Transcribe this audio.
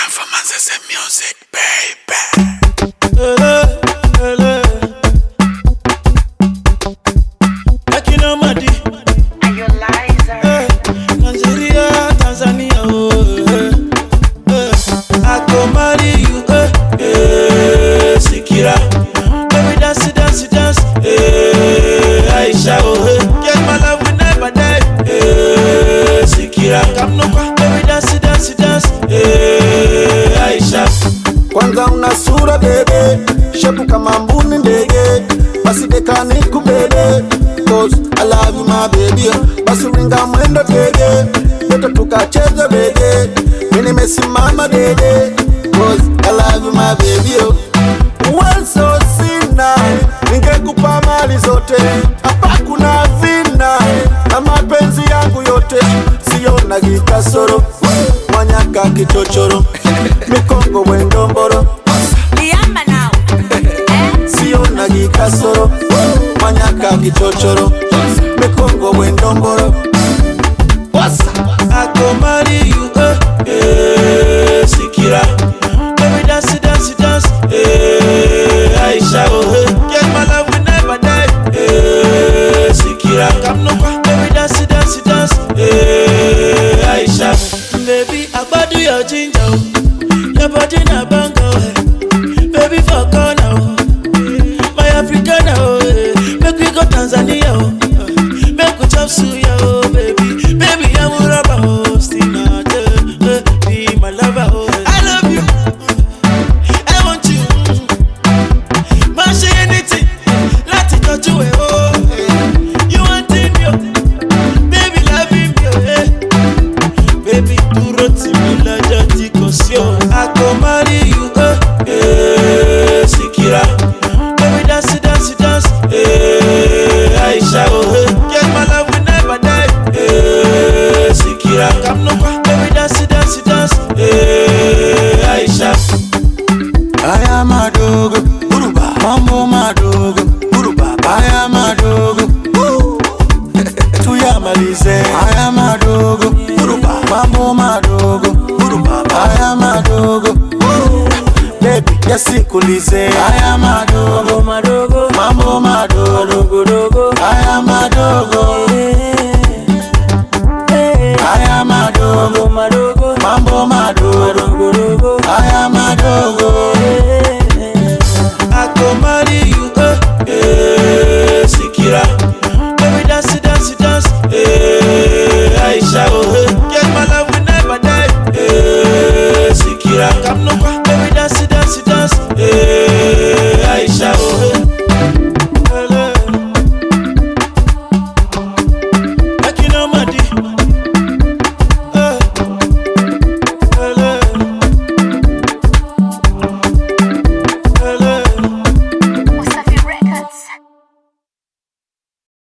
time for Manchester music, baby. Tanzania, I go marry you, Sikira. Baby, dance, Aisha, get my love will never die, Sikira. Come no kwa, baby, dance, Aisha. Kwanza una sura bebe, shepu kama mbuni ndege, basi dekani kubebe, cause I love you my baby, basi ringa mwendo tege, beto tukacheze bebe, mimi nimesimama dede, cause I love you my baby. Wewe sina, ningekupa mali zote, hapa kuna vina, na mapenzi yangu yote, siona kikasoro, mwanyaka kichochoro, mikongo wendo mboro. Liamba now. Siona kikasoro, mwanyaka kichochoro, mikongo wendo mboro. I go marry you, Sikira. Baby, dance, Aisha, get my love will never die, Sikira. Come no kwa, baby, dance, Aisha. Baby, I body your ginger, your body na bango, baby for corner, my African, make we go Tanzania, make we chop suya, baby, I'm a rubber, still not, be my lover, I love you, I want you, mash anything, let it touch you, you want me, baby, love me, baby, do roti me la jati kosio. I go marry you, Sikira. Baby, dance, Aisha, get my love will never die, Sikira. Come no kwa, baby, dance, Aisha. I am a dog, Uruba, Mambo my dog, Uruba, I am a dog, Tuyamalize, I am a dog, Uruba, Mambo my dog, Uruba, I am a dog, baby, yasikulize, I am a dog, Mambo my dog, I am a dog, I am a dog.